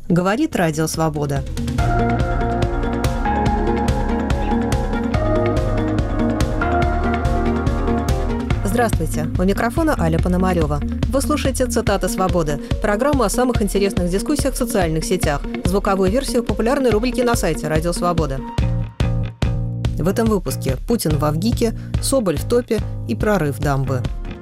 Говорит Радио Свобода. Здравствуйте. У микрофона Аля Пономарева. Вы слушаете «Цитаты свободы» – программу о самых интересных дискуссиях в социальных сетях, звуковую версию популярной рубрики на сайте «Радио Свобода». В этом выпуске Путин в Авгике, Соболь в топе и прорыв дамбы.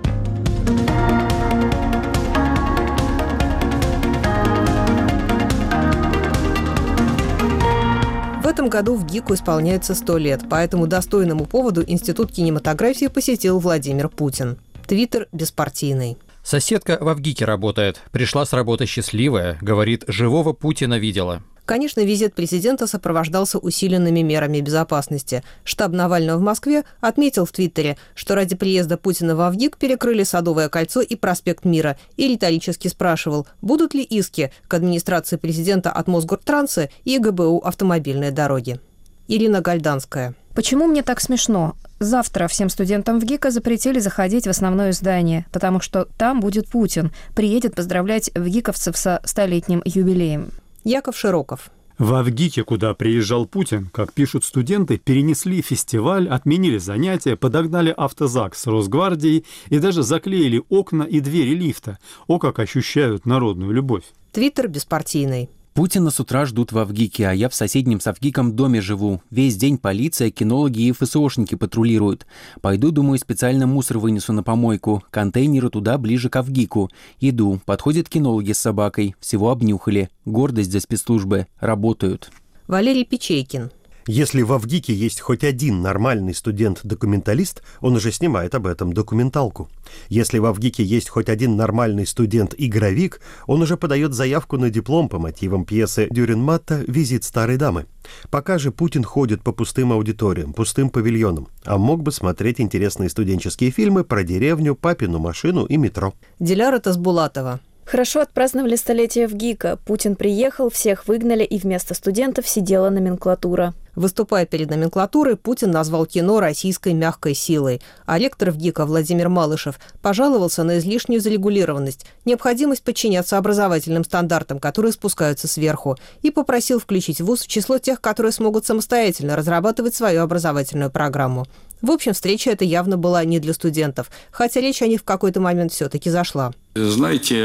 В этом году в ГИКу исполняется 100 лет, по этому достойному поводу Институт кинематографии посетил Владимир Путин. Твиттер беспартийный. Соседка в Авгике работает. Пришла с работы счастливая. Говорит, живого Путина видела. Конечно, визит президента сопровождался усиленными мерами безопасности. Штаб Навального в Москве отметил в Твиттере, что ради приезда Путина в Авгик перекрыли Садовое кольцо и проспект Мира, и риторически спрашивал, будут ли иски к администрации президента от Мосгортранса и ГБУ «Автомобильные дороги». Ирина Гальданская. Почему мне так смешно? Завтра всем студентам ВГИКа запретили заходить в основное здание, потому что там будет Путин. Приедет поздравлять вгиковцев со 100-летним юбилеем. Яков Широков. В Авгике, куда приезжал Путин, как пишут студенты, перенесли фестиваль, отменили занятия, подогнали автозак с Росгвардией и даже заклеили окна и двери лифта. О, как ощущают народную любовь. Твиттер беспартийный. Путина с утра ждут в Авгике, а я в соседнем с Авгиком доме живу. Весь день полиция, кинологи и ФСОшники патрулируют. Пойду, думаю, специально мусор вынесу на помойку. Контейнеры туда, ближе к Авгику. Иду. Подходят кинологи с собакой. Всего обнюхали. Гордость за спецслужбы. Работают. Валерий Печейкин. Если в Авгике есть хоть один нормальный студент-документалист, он уже снимает об этом документалку. Если в Авгике есть хоть один нормальный студент-игровик, он уже подает заявку на диплом по мотивам пьесы Дюрренматта «Визит старой дамы». Пока же Путин ходит по пустым аудиториям, пустым павильонам, а мог бы смотреть интересные студенческие фильмы про деревню, папину машину и метро. Диляра Тасбулатова. Хорошо отпраздновали столетие ВГИКа. Путин приехал, всех выгнали, и вместо студентов сидела номенклатура. Выступая перед номенклатурой, Путин назвал кино российской мягкой силой. А ректор ВГИКа Владимир Малышев пожаловался на излишнюю зарегулированность, необходимость подчиняться образовательным стандартам, которые спускаются сверху, и попросил включить вуз в число тех, которые смогут самостоятельно разрабатывать свою образовательную программу. В общем, встреча эта явно была не для студентов, хотя речь о них в какой-то момент все-таки зашла. Знаете,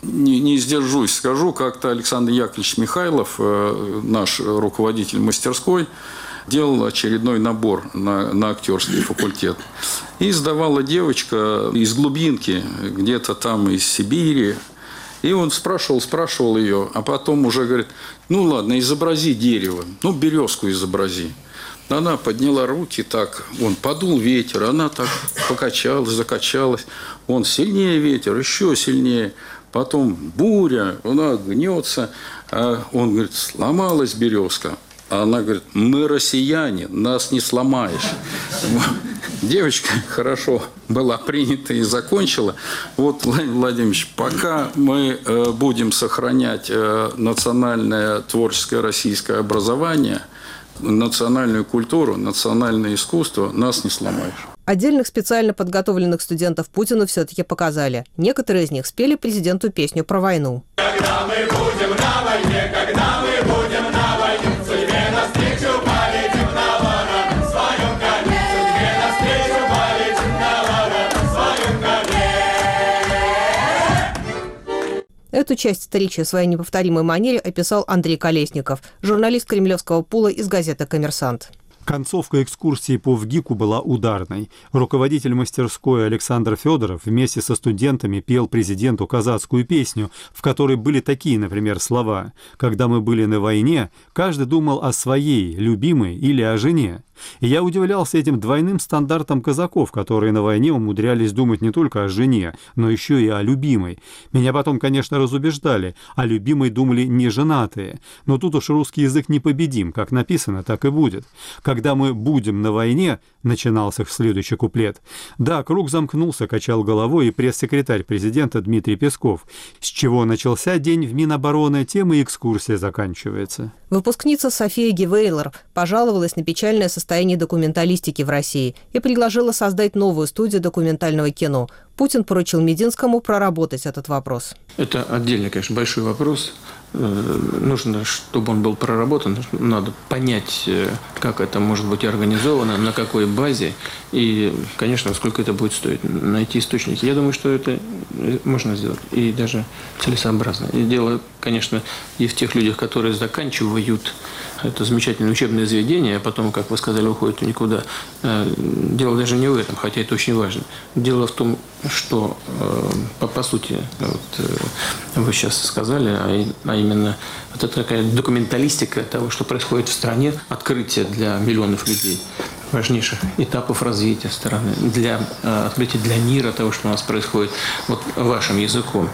не сдержусь, скажу, как-то Александр Яковлевич Михайлов, наш руководитель мастерской, делал очередной набор на актерский факультет. И сдавала девочка из глубинки, где-то там из Сибири. И он спрашивал ее, а потом уже говорит, ну ладно, изобрази дерево, березку изобрази. Она подняла руки так, он подул ветер, она так покачалась, закачалась. Он сильнее ветер, еще сильнее. Потом буря, она гнется. А он говорит, сломалась березка. А она говорит, мы россияне, нас не сломаешь. Девочка хорошо была принята и закончила. Вот, Владимир Владимирович, пока мы будем сохранять национальное творческое российское образование, национальную культуру, национальное искусство, нас не сломаешь. Отдельных специально подготовленных студентов Путину все-таки показали. Некоторые из них спели президенту песню про войну. Когда мы будем на войне, когда мы будем на войне, судьбе навстречу полетим на ворот в своем коне, судьбе навстречу полетим на ворот в своем коне. Эту часть речи в своей неповторимой манере описал Андрей Колесников, журналист кремлевского пула из газеты «Коммерсант». Концовка экскурсии по ВГИКу была ударной. Руководитель мастерской Александр Федоров вместе со студентами пел президенту казацкую песню, в которой были такие, например, слова: «Когда мы были на войне, каждый думал о своей, любимой или о жене». И я удивлялся этим двойным стандартам казаков, которые на войне умудрялись думать не только о жене, но еще и о любимой. Меня потом, конечно, разубеждали, о любимой думали не женатые. Но тут уж русский язык непобедим, как написано, так и будет. «Когда мы будем на войне», начинался следующий куплет. Да, круг замкнулся, качал головой и пресс-секретарь президента Дмитрий Песков. С чего начался день в Минобороны, тем и экскурсия заканчивается. Выпускница София Гивейлер пожаловалась на печальное состояние документалистики в России и предложила создать новую студию документального кино. Путин поручил Мединскому проработать этот вопрос. Это отдельный, конечно, большой вопрос. нужно, чтобы он был проработан, надо понять, как это может быть организовано, на какой базе и, конечно, сколько это будет стоить. Найти источники. Я думаю, что это можно сделать и даже целесообразно. И дело, конечно, и в тех людях, которые заканчивают это замечательное учебное заведение, а потом, как вы сказали, уходят никуда. Дело даже не в этом, хотя это очень важно. Дело в том, что, по сути, вот, вы сейчас сказали, а именно вот это такая документалистика того, что происходит в стране, открытие для миллионов людей, важнейших этапов развития страны, для открытия для мира того, что у нас происходит, вот вашим языком,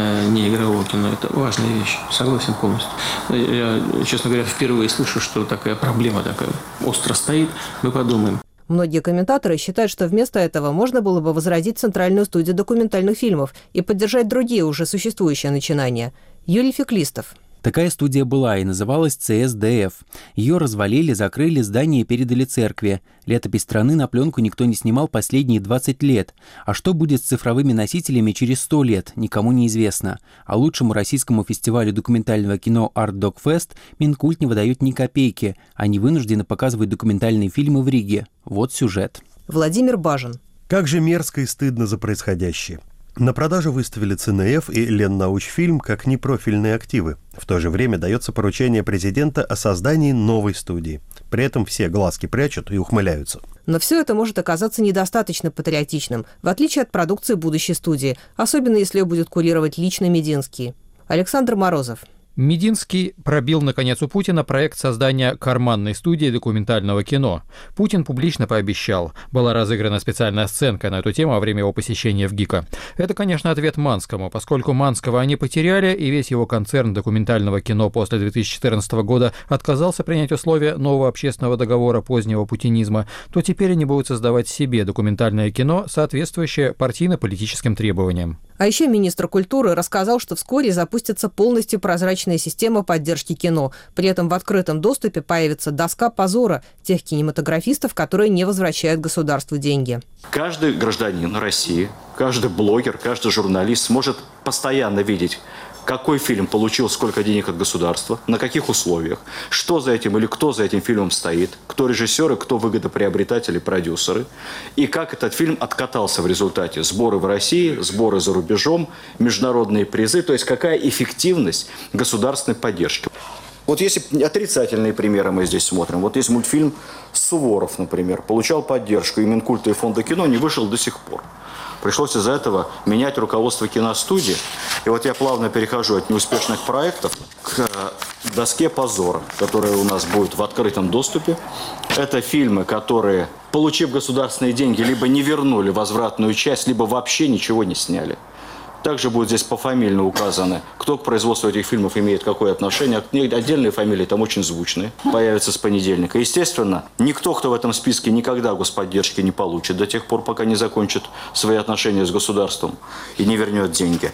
не игрового кино, это важная вещь, согласен полностью. Я, честно говоря, впервые слышу, что такая проблема такая остро стоит, мы подумаем. Многие комментаторы считают, что вместо этого можно было бы возродить Центральную студию документальных фильмов и поддержать другие уже существующие начинания. Юрий Феклистов. Такая студия была и называлась ЦСДФ. Ее развалили, закрыли, здание передали церкви. Летопись страны на пленку никто не снимал последние 20 лет. А что будет с цифровыми носителями через 100 лет, никому не известно. А лучшему российскому фестивалю документального кино Art Doc Fest Минкульт не выдает ни копейки. Они вынуждены показывать документальные фильмы в Риге. Вот сюжет. Владимир Бажин. Как же мерзко и стыдно за происходящее. На продажу выставили ЦНФ и Леннаучфильм как непрофильные активы. В то же время дается поручение президента о создании новой студии. При этом все глазки прячут и ухмыляются. Но все это может оказаться недостаточно патриотичным, в отличие от продукции будущей студии, особенно если ее будет курировать лично Мединский. Александр Морозов. Мединский пробил, наконец, у Путина проект создания карманной студии документального кино. Путин публично пообещал. Была разыграна специальная сценка на эту тему во время его посещения в ГИКа. Это, конечно, ответ Манскому, поскольку Манского они потеряли, и весь его концерн документального кино после 2014 года отказался принять условия нового общественного договора позднего путинизма, то теперь они будут создавать себе документальное кино, соответствующее партийно-политическим требованиям. А еще министр культуры рассказал, что вскоре запустится полностью прозрачная система поддержки кино. При этом в открытом доступе появится доска позора тех кинематографистов, которые не возвращают государству деньги. Каждый гражданин России, каждый блогер, каждый журналист сможет постоянно видеть, какой фильм получил сколько денег от государства, на каких условиях, что за этим или кто за этим фильмом стоит, кто режиссеры, кто выгодоприобретатели, продюсеры, и как этот фильм откатался в результате. Сборы в России, сборы за рубежом, международные призы, то есть какая эффективность государственной поддержки. Вот если отрицательные примеры мы здесь смотрим, вот есть мультфильм «Суворов», например, получал поддержку и Минкульта, и Фонда кино, не вышел до сих пор. Пришлось из-за этого менять руководство киностудии. И вот я плавно перехожу от неуспешных проектов к доске позора, которая у нас будет в открытом доступе. Это фильмы, которые, получив государственные деньги, либо не вернули возвратную часть, либо вообще ничего не сняли. Также будет здесь пофамильно указано, кто к производству этих фильмов имеет какое отношение. Отдельные фамилии там очень звучные, появятся с понедельника. Естественно, никто, кто в этом списке, никогда господдержки не получит до тех пор, пока не закончит свои отношения с государством и не вернет деньги.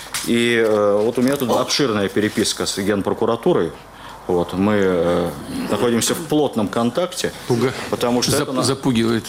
И вот у меня тут обширная переписка с Генпрокуратурой. Вот, мы находимся в плотном контакте, потому что это запугивает.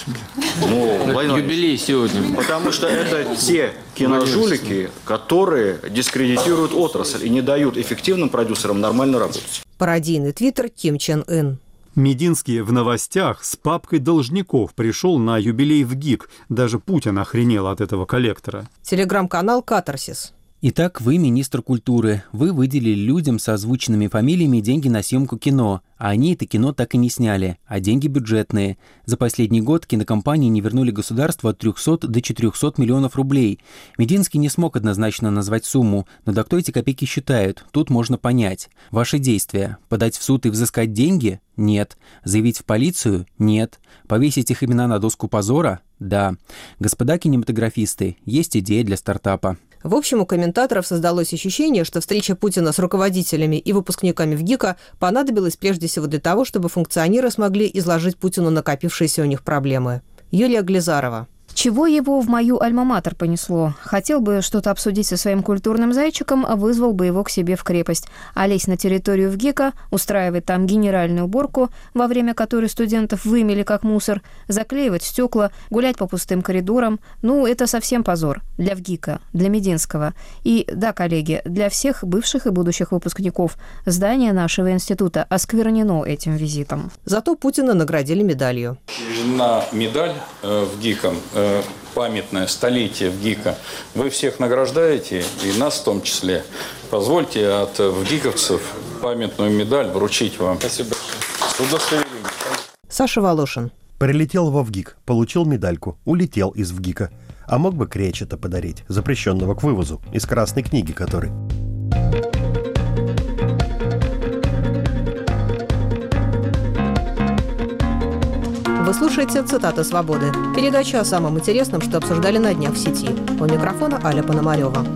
Юбилей сегодня. Потому что это те киножулики, которые дискредитируют отрасль и не дают эффективным продюсерам нормально работать. Пародийный твиттер Ким Чен Ын. Мединский в новостях с папкой должников пришел на юбилей в ГИК. Даже Путин охренел от этого коллектора. Телеграм-канал «Катарсис». Итак, вы министр культуры. Вы выделили людям с озвученными фамилиями деньги на съемку кино, а они это кино так и не сняли, а деньги бюджетные. За последний год кинокомпании не вернули государству от 300 до 400 миллионов рублей. Мединский не смог однозначно назвать сумму, но да кто эти копейки считают, тут можно понять. Ваши действия. Подать в суд и взыскать деньги? Нет. Заявить в полицию? Нет. Повесить их имена на доску позора? Да. Господа кинематографисты, есть идея для стартапа. В общем, у комментаторов создалось ощущение, что встреча Путина с руководителями и выпускниками ВГИКа понадобилась прежде всего для того, чтобы функционеры смогли изложить Путину накопившиеся у них проблемы. Юлия Глизарова. Чего его в мою альма-матер понесло? Хотел бы что-то обсудить со своим культурным зайчиком, вызвал бы его к себе в крепость. А лезть на территорию ВГИКа, устраивать там генеральную уборку, во время которой студентов вымели как мусор, заклеивать стекла, гулять по пустым коридорам. Это совсем позор. Для ВГИКа, для Мединского. И да, коллеги, для всех бывших и будущих выпускников. Здание нашего института осквернено этим визитом. Зато Путина наградили медалью. На медаль ВГИКом, памятное столетие ВГИКа, вы всех награждаете, и нас в том числе. Позвольте от ВГИКовцев памятную медаль вручить вам. Спасибо большое. С удостоверением. Саша Волошин. Прилетел во ВГИК, получил медальку, улетел из ВГИКа. А мог бы кречета подарить, запрещенного к вывозу, из красной книги который. Вы слушаете «Цитаты свободы». Передача о самом интересном, что обсуждали на днях в сети. У микрофона Аля Пономарева.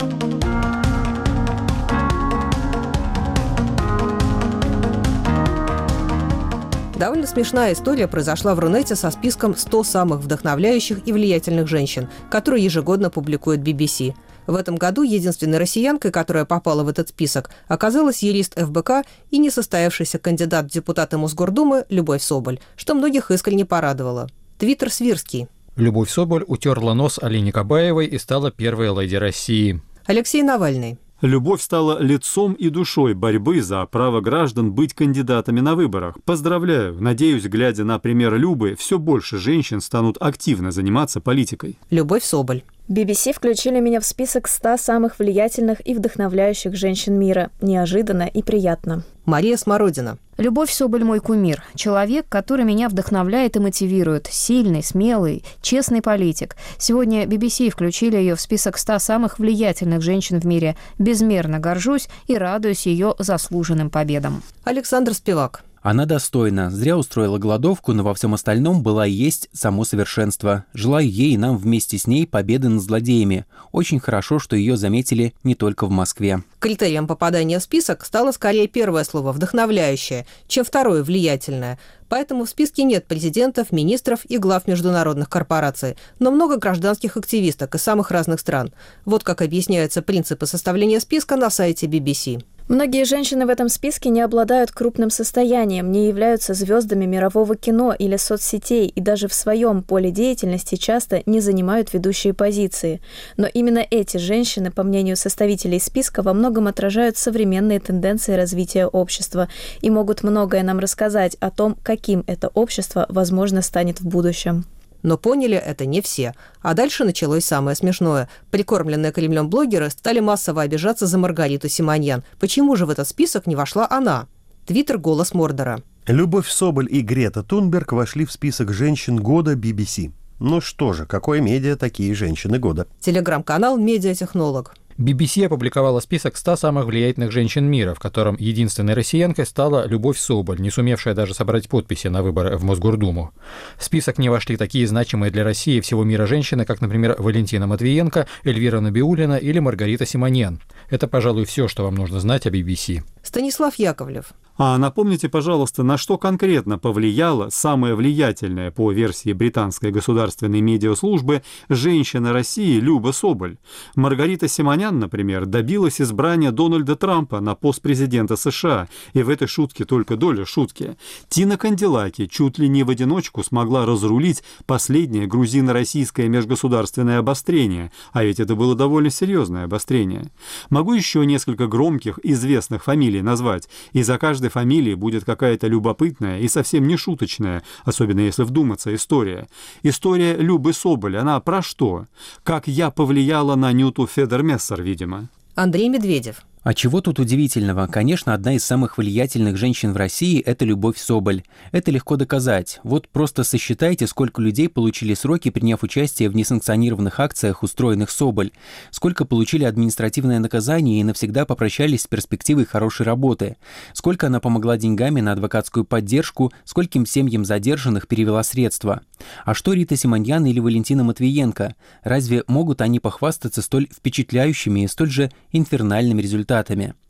Довольно смешная история произошла в Рунете со списком 100 самых вдохновляющих и влиятельных женщин, которые ежегодно публикует BBC. В этом году единственной россиянкой, которая попала в этот список, оказалась юрист ФБК и несостоявшийся кандидат в депутаты Мосгордумы Любовь Соболь, что многих искренне порадовало. Твиттер Свирский. Любовь Соболь утерла нос Алине Кабаевой и стала первой леди России. Алексей Навальный. Любовь стала лицом и душой борьбы за право граждан быть кандидатами на выборах. Поздравляю. Надеюсь, глядя на пример Любы, все больше женщин станут активно заниматься политикой. Любовь Соболь. BBC включили меня в список 100 самых влиятельных и вдохновляющих женщин мира. Неожиданно и приятно. Мария Смородина. Любовь Соболь мой кумир. Человек, который меня вдохновляет и мотивирует. Сильный, смелый, честный политик. Сегодня BBC включили ее в список 100 самых влиятельных женщин в мире. Безмерно горжусь и радуюсь ее заслуженным победам. Александр Спивак. Она достойна. Зря устроила голодовку, но во всем остальном была и есть само совершенство. Желаю ей и нам вместе с ней победы над злодеями. Очень хорошо, что ее заметили не только в Москве. Критерием попадания в список стало скорее первое слово «вдохновляющее», чем второе «влиятельное». Поэтому в списке нет президентов, министров и глав международных корпораций, но много гражданских активисток из самых разных стран. Вот как объясняются принципы составления списка на сайте BBC. Многие женщины в этом списке не обладают крупным состоянием, не являются звездами мирового кино или соцсетей и даже в своем поле деятельности часто не занимают ведущие позиции. Но именно эти женщины, по мнению составителей списка, во многом отражают современные тенденции развития общества и могут многое нам рассказать о том, каким это общество, возможно, станет в будущем. Но поняли это не все. А дальше началось самое смешное. Прикормленные Кремлем блогеры стали массово обижаться за Маргариту Симоньян. Почему же в этот список не вошла она? Твиттер «Голос Мордора». Любовь Соболь и Грета Тунберг вошли в список женщин года BBC. Ну что же, какое медиа такие женщины года? Телеграм-канал «Медиатехнолог». BBC опубликовала список 100 самых влиятельных женщин мира, в котором единственной россиянкой стала Любовь Соболь, не сумевшая даже собрать подписи на выборы в Мосгордуму. В список не вошли такие значимые для России и всего мира женщины, как, например, Валентина Матвиенко, Эльвира Набиуллина или Маргарита Симоньян. Это, пожалуй, все, что вам нужно знать о BBC. Станислав Яковлев. А напомните, пожалуйста, на что конкретно повлияла самая влиятельная, по версии британской государственной медиаслужбы, женщина России Люба Соболь. Маргарита Симоньян, например, добилась избрания Дональда Трампа на пост президента США, и в этой шутке только доля шутки. Тина Канделаки чуть ли не в одиночку смогла разрулить последнее грузино-российское межгосударственное обострение, а ведь это было довольно серьезное обострение. Могу еще несколько громких, известных фамилий назвать, и за каждой фамилии будет какая-то любопытная и совсем не шуточная, особенно если вдуматься, история. История Любы Соболь, она про что? Как я повлияла на Нюту Федермессер, видимо. Андрей Медведев. А чего тут удивительного? Конечно, одна из самых влиятельных женщин в России – это Любовь Соболь. Это легко доказать. Вот просто сосчитайте, сколько людей получили сроки, приняв участие в несанкционированных акциях, устроенных Соболь. Сколько получили административное наказание и навсегда попрощались с перспективой хорошей работы. Сколько она помогла деньгами на адвокатскую поддержку, скольким семьям задержанных перевела средства. А что Рита Симоньян или Валентина Матвиенко? Разве могут они похвастаться столь впечатляющими и столь же инфернальными результатами?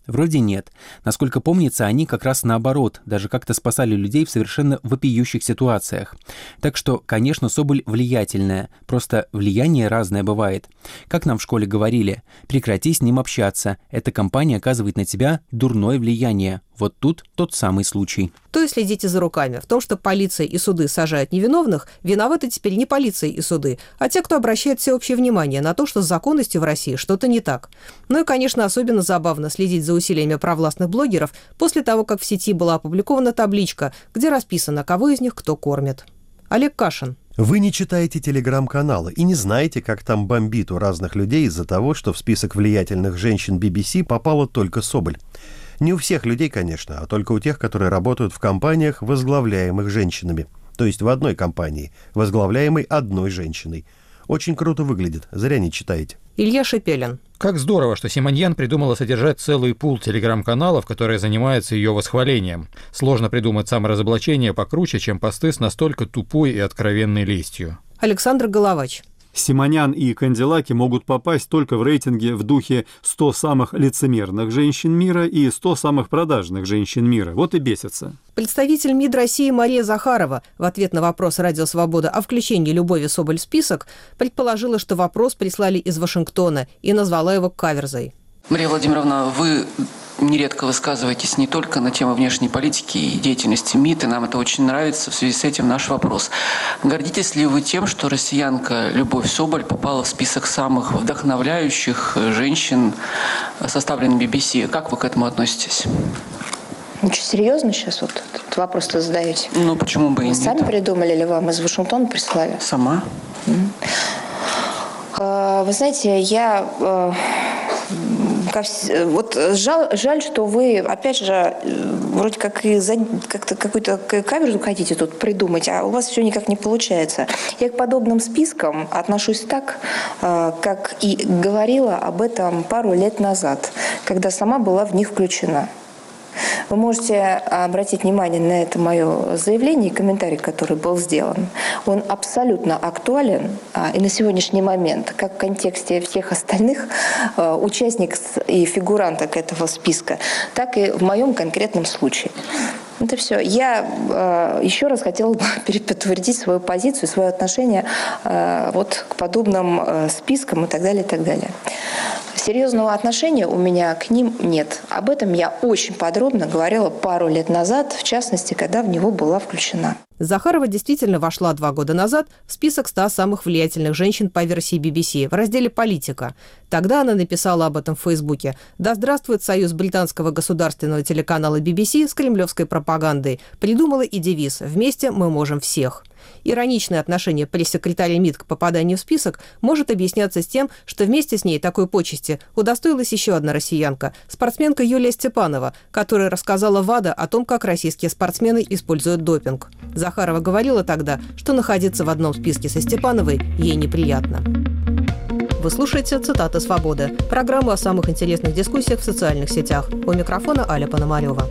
Вроде нет. Насколько помнится, они как раз наоборот, даже как-то спасали людей в совершенно вопиющих ситуациях. Так что, конечно, Соболь влиятельная, просто влияние разное бывает. Как нам в школе говорили, прекрати с ним общаться, эта компания оказывает на тебя дурное влияние. Вот тут тот самый случай. То есть следите за руками. В том, что полиция и суды сажают невиновных, виноваты теперь не полиция и суды, а те, кто обращает всеобщее внимание на то, что с законностью в России что-то не так. Ну и, конечно, особенно забавно следить за усилиями провластных блогеров после того, как в сети была опубликована табличка, где расписано, кого из них кто кормит. Олег Кашин. Вы не читаете телеграм-каналы и не знаете, как там бомбит у разных людей из-за того, что в список влиятельных женщин BBC попала только Соболь. Не у всех людей, конечно, а только у тех, которые работают в компаниях, возглавляемых женщинами. То есть в одной компании, возглавляемой одной женщиной. Очень круто выглядит, зря не читаете. Илья Шепелин. Как здорово, что Симоньян придумала содержать целый пул телеграм-каналов, которые занимаются ее восхвалением. Сложно придумать саморазоблачение покруче, чем посты с настолько тупой и откровенной лестью. Александр Головач. Симоньян и Канделаки могут попасть только в рейтинге в духе 100 самых лицемерных женщин мира и 100 самых продажных женщин мира. Вот и бесятся. Представитель МИД России Мария Захарова в ответ на вопрос «Радио Свобода» о включении Любови Соболь в список предположила, что вопрос прислали из Вашингтона и назвала его каверзой. Мария Владимировна, вы нередко высказываетесь не только на тему внешней политики и деятельности МИД, и нам это очень нравится. В связи с этим наш вопрос. Гордитесь ли вы тем, что россиянка Любовь Соболь попала в список самых вдохновляющих женщин, составленный BBC? Как вы к этому относитесь? Ничего серьезно сейчас вот этот вопрос-то задаете? Ну, почему бы и нет? Вы сами придумали или вам из Вашингтона прислали? Сама. Вы знаете, я... Вот жаль, что вы, опять же, вроде как и как-то какую-то каверзу хотите тут придумать, а у вас все никак не получается. Я к подобным спискам отношусь так, как и говорила об этом пару лет назад, когда сама была в них включена. Вы можете обратить внимание на это мое заявление и комментарий, который был сделан. Он абсолютно актуален и на сегодняшний момент, как в контексте всех остальных участников и фигуранток этого списка, так и в моем конкретном случае. Это все. Я еще раз хотела бы подтвердить свою позицию, свое отношение вот к подобным спискам и так далее, и так далее. Серьезного отношения у меня к ним нет. Об этом я очень подробно говорила пару лет назад, в частности, когда в него была включена. Захарова действительно вошла 2 года назад в список 100 самых влиятельных женщин по версии BBC в разделе «Политика». Тогда она написала об этом в Фейсбуке. «Да здравствует союз британского государственного телеканала BBC с кремлевской пропагандой». Придумала и девиз «Вместе мы можем всех». Ироничное отношение пресс-секретаря МИД к попаданию в список может объясняться с тем, что вместе с ней такой почести удостоилась еще одна россиянка – спортсменка Юлия Степанова, которая рассказала ВАДА о том, как российские спортсмены используют допинг. Захарова говорила тогда, что находиться в одном списке со Степановой ей неприятно. Вы слушаете «Цитаты свободы» – программу о самых интересных дискуссиях в социальных сетях. У микрофона Аля Пономарева.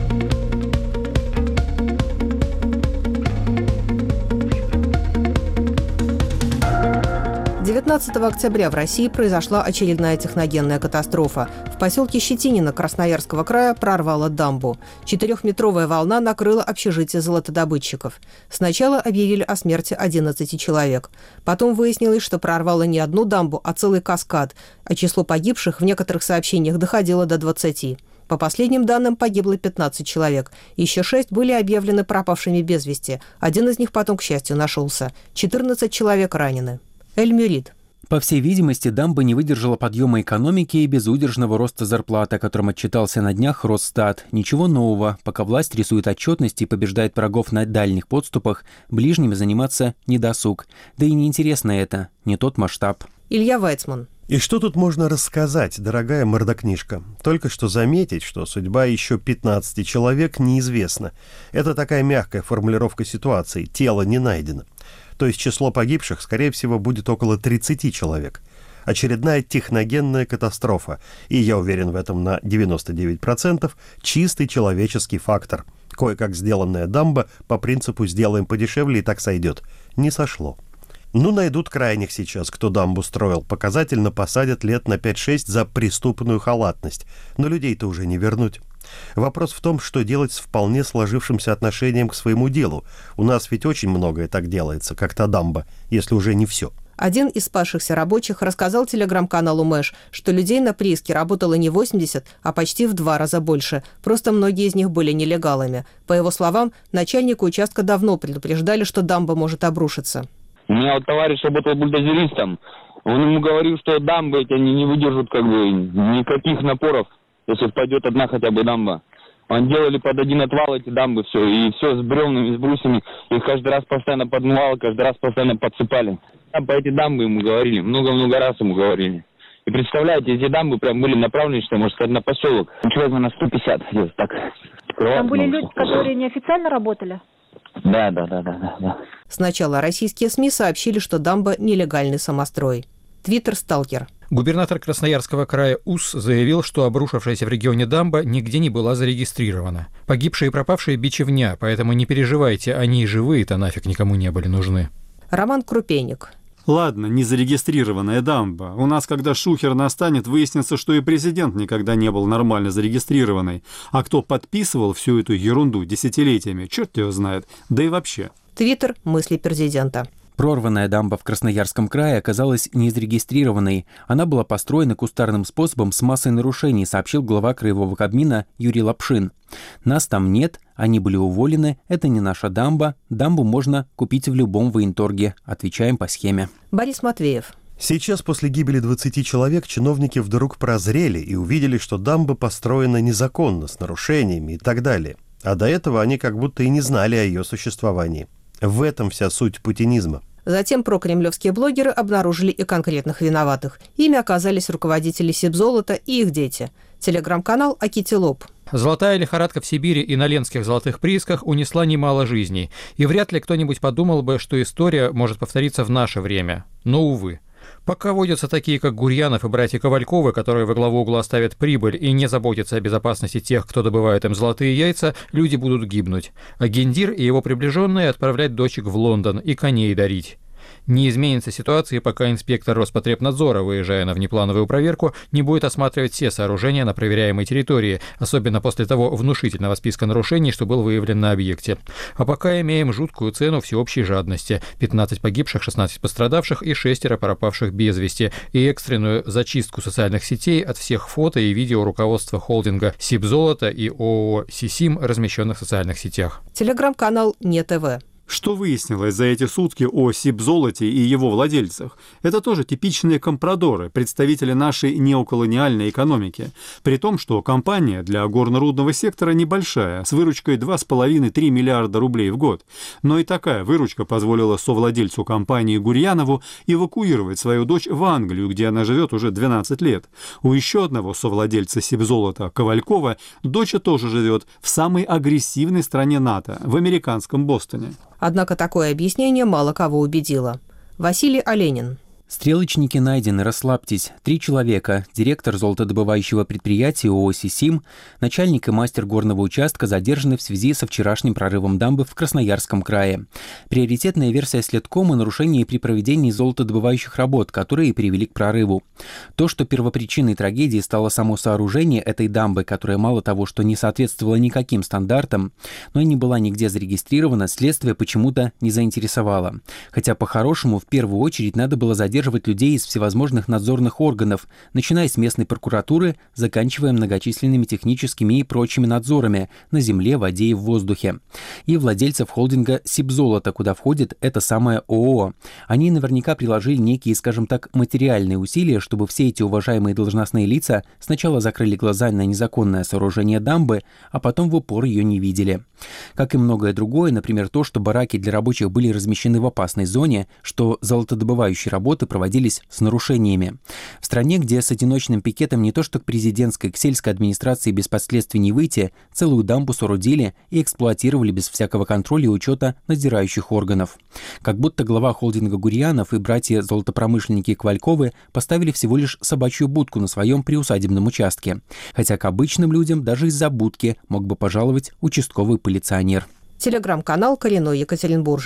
19 октября в России произошла очередная техногенная катастрофа. В поселке Щетинино Красноярского края прорвало дамбу. 4-метровая волна накрыла общежитие золотодобытчиков. Сначала объявили о смерти 11 человек. Потом выяснилось, что прорвало не одну дамбу, а целый каскад, а число погибших в некоторых сообщениях доходило до 20. По последним данным, погибло 15 человек. Еще 6 были объявлены пропавшими без вести. Один из них потом, к счастью, нашелся. 14 человек ранены. Эль-Мюрид. По всей видимости, дамба не выдержала подъема экономики и безудержного роста зарплат, о котором отчитался на днях Росстат. Ничего нового. Пока власть рисует отчетность и побеждает врагов на дальних подступах, ближними заниматься недосуг. Да и неинтересно это, не тот масштаб. Илья Вайцман. И что тут можно рассказать, дорогая мордокнижка? Только что заметить, что судьба еще 15 человек неизвестна. Это такая мягкая формулировка ситуации. Тело не найдено. То есть число погибших, скорее всего, будет около 30 человек. Очередная техногенная катастрофа. И я уверен в этом на 99%, чистый человеческий фактор. Кое-как сделанная дамба по принципу «сделаем подешевле и так сойдет». Не сошло. Ну, найдут крайних сейчас, кто дамбу строил. Показательно посадят лет на 5-6 за преступную халатность. Но людей-то уже не вернуть. Вопрос в том, что делать с вполне сложившимся отношением к своему делу. У нас ведь очень многое так делается, как та дамба, если уже не все. Один из спасшихся рабочих рассказал телеграм-каналу Мэш, что людей на прииске работало не 80, а почти в 2 раза больше. Просто многие из них были нелегалами. По его словам, начальника участка давно предупреждали, что дамба может обрушиться. У меня вот товарищ работал бульдозеристом. Он ему говорил, что дамбы эти они не выдержат никаких напоров, если впадет одна хотя бы дамба. Они делали под один отвал эти дамбы, и все с бревнами, с брусьями. Их каждый раз постоянно подмывало, каждый раз постоянно подсыпали. По эти дамбы ему говорили, много-много раз ему говорили. И представляете, эти дамбы прям были направлены, что, можно сказать, на поселок. Человек на 150 где-то так. Там были люди, которые неофициально работали? Да. Сначала российские СМИ сообщили, что дамба – нелегальный самострой. Твиттер «Сталкер». Губернатор Красноярского края УС заявил, что обрушившаяся в регионе дамба нигде не была зарегистрирована. Погибшие и пропавшие – бичевня, поэтому не переживайте, они и живые-то нафиг никому не были нужны. Роман Крупейник. Ладно, незарегистрированная дамба. У нас, когда шухер настанет, выяснится, что и президент никогда не был нормально зарегистрированный. А кто подписывал всю эту ерунду десятилетиями, черт его знает. Да и вообще. Твиттер «Мысли президента». Прорванная дамба в Красноярском крае оказалась незарегистрированной. Она была построена кустарным способом с массой нарушений, сообщил глава краевого Кабмина Юрий Лапшин. Нас там нет, они были уволены, это не наша дамба, дамбу можно купить в любом военторге, отвечаем по схеме. Борис Матвеев. Сейчас, после гибели 20 человек, чиновники вдруг прозрели и увидели, что дамба построена незаконно, с нарушениями и так далее. А до этого они как будто и не знали о ее существовании. В этом вся суть путинизма. Затем прокремлевские блогеры обнаружили и конкретных виноватых. Ими оказались руководители Сибзолота и их дети. Телеграм-канал «Акитилоп». Золотая лихорадка в Сибири и на ленских золотых приисках унесла немало жизней. И вряд ли кто-нибудь подумал бы, что история может повториться в наше время. Но, увы. Пока водятся такие, как Гурьянов и братья Ковальковы, которые во главу угла ставят прибыль и не заботятся о безопасности тех, кто добывает им золотые яйца, люди будут гибнуть. А Гендир и его приближенные отправлять дочек в Лондон и коней дарить. Не изменится ситуация, пока инспектор Роспотребнадзора, выезжая на внеплановую проверку, не будет осматривать все сооружения на проверяемой территории, особенно после того внушительного списка нарушений, что был выявлен на объекте. А пока имеем жуткую цену всеобщей жадности – 15 погибших, 16 пострадавших и 6 пропавших без вести, и экстренную зачистку социальных сетей от всех фото и видео руководства холдинга Сибзолото и ООО «Сисим», размещенных в социальных сетях. Телеграм-канал «Не ТВ». Что выяснилось за эти сутки о Сибзолоте и его владельцах? Это тоже типичные компрадоры, представители нашей неоколониальной экономики. При том, что компания для горно-рудного сектора небольшая, с выручкой 2,5-3 миллиарда рублей в год. Но и такая выручка позволила совладельцу компании Гурьянову эвакуировать свою дочь в Англию, где она живет уже 12 лет. У еще одного совладельца Сибзолота, Ковалькова, дочь тоже живет в самой агрессивной стране НАТО, в американском Бостоне. Однако такое объяснение мало кого убедило. Василий Оленин. Стрелочники найдены, расслабьтесь. 3 человека, директор золотодобывающего предприятия ООО «Сисим», начальник и мастер горного участка задержаны в связи со вчерашним прорывом дамбы в Красноярском крае. Приоритетная версия следкома – нарушение при проведении золотодобывающих работ, которые привели к прорыву. То, что первопричиной трагедии стало само сооружение этой дамбы, которая мало того, что не соответствовала никаким стандартам, но и не была нигде зарегистрирована, следствие почему-то не заинтересовало. Хотя по-хорошему в первую очередь надо было задерживать людей из всевозможных надзорных органов, начиная с местной прокуратуры, заканчивая многочисленными техническими и прочими надзорами на земле, воде и в воздухе. И владельцев холдинга Сибзолото, куда входит это самое ООО. Они наверняка приложили некие, скажем так, материальные усилия, чтобы все эти уважаемые должностные лица сначала закрыли глаза на незаконное сооружение дамбы, а потом в упор ее не видели. Как и многое другое, например, то, что бараки для рабочих были размещены в опасной зоне, что золотодобывающие работы проводились с нарушениями. В стране, где с одиночным пикетом не то что к президентской, к сельской администрации без последствий не выйти, целую дамбу соорудили и эксплуатировали без всякого контроля и учета надзирающих органов. Как будто глава холдинга Гурьянов и братья-золотопромышленники Ковальковы поставили всего лишь собачью будку на своем приусадебном участке. Хотя к обычным людям даже из-за будки мог бы пожаловать участковый полиционер. Телеграм-канал «Коренной екатеринбуржец».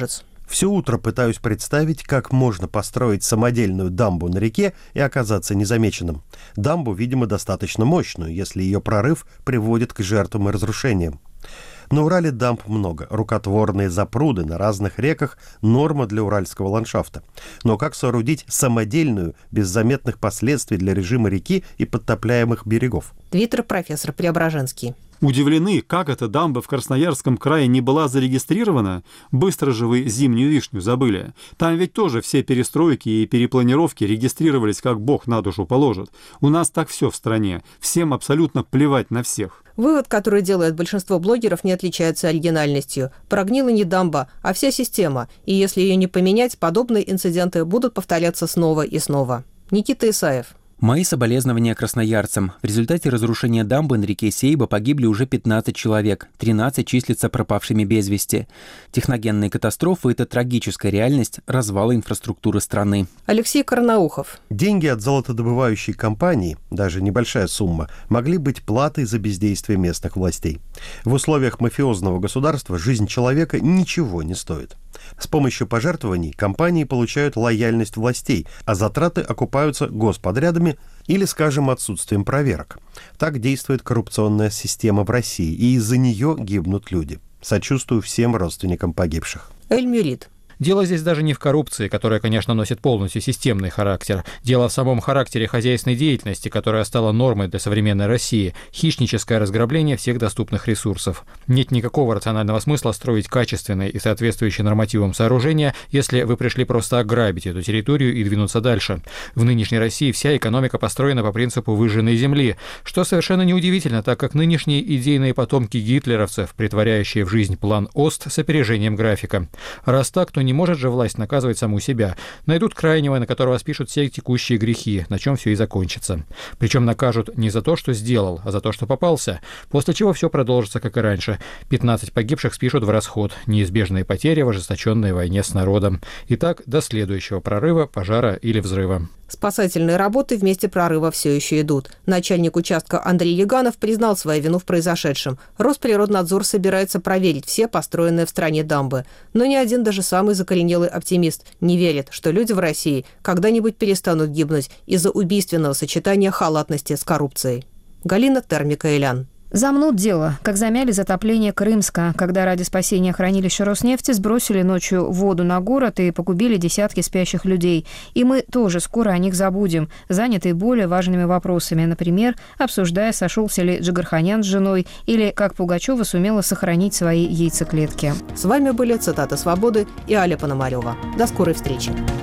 Все утро пытаюсь представить, как можно построить самодельную дамбу на реке и оказаться незамеченным. Дамбу, видимо, достаточно мощную, если ее прорыв приводит к жертвам и разрушениям. На Урале дамб много. Рукотворные запруды на разных реках – норма для уральского ландшафта. Но как соорудить самодельную, без заметных последствий для режима реки и подтопляемых берегов? Твиттер профессор Преображенский. Удивлены, как эта дамба в Красноярском крае не была зарегистрирована? Быстро же вы зимнюю вишню забыли. Там ведь тоже все перестройки и перепланировки регистрировались, как Бог на душу положит. У нас так все в стране. Всем абсолютно плевать на всех. Вывод, который делает большинство блогеров, не отличается оригинальностью. Прогнила не дамба, а вся система. И если ее не поменять, подобные инциденты будут повторяться снова и снова. Никита Исаев. Мои соболезнования красноярцам. В результате разрушения дамбы на реке Сейба погибли уже 15 человек, 13 числятся пропавшими без вести. Техногенные катастрофы – это трагическая реальность развала инфраструктуры страны. Алексей Карнаухов. Деньги от золотодобывающей компании, даже небольшая сумма, могли быть платой за бездействие местных властей. В условиях мафиозного государства жизнь человека ничего не стоит. С помощью пожертвований компании получают лояльность властей, а затраты окупаются господрядами или, скажем, отсутствием проверок. Так действует коррупционная система в России, и из-за нее гибнут люди. Сочувствую всем родственникам погибших. Эль-Мюрид. Дело здесь даже не в коррупции, которая, конечно, носит полностью системный характер. Дело в самом характере хозяйственной деятельности, которая стала нормой для современной России. Хищническое разграбление всех доступных ресурсов. Нет никакого рационального смысла строить качественные и соответствующие нормативам сооружения, если вы пришли просто ограбить эту территорию и двинуться дальше. В нынешней России вся экономика построена по принципу выжженной земли, что совершенно неудивительно, так как нынешние идейные потомки гитлеровцев, притворяющие в жизнь план ОСТ с опережением графика. Раз так, то не может же власть наказывать саму себя. Найдут крайнего, на которого спишут все текущие грехи, на чем все и закончится. Причем накажут не за то, что сделал, а за то, что попался, после чего все продолжится, как и раньше. 15 погибших спишут в расход, неизбежные потери в ожесточенной войне с народом. И так до следующего прорыва, пожара или взрыва. Спасательные работы в месте прорыва все еще идут. Начальник участка Андрей Яганов признал свою вину в произошедшем. Росприроднадзор собирается проверить все построенные в стране дамбы. Но ни один, даже самый закоренелый оптимист, не верит, что люди в России когда-нибудь перестанут гибнуть из-за убийственного сочетания халатности с коррупцией. Галина Термика-Элян. Замнут дело, как замяли затопление Крымска, когда ради спасения хранилища Роснефти сбросили ночью воду на город и погубили десятки спящих людей. И мы тоже скоро о них забудем, занятые более важными вопросами, например, обсуждая, сошелся ли Джигарханян с женой или как Пугачева сумела сохранить свои яйцеклетки. С вами были «Цитаты свободы» и Аля Пономарева. До скорой встречи.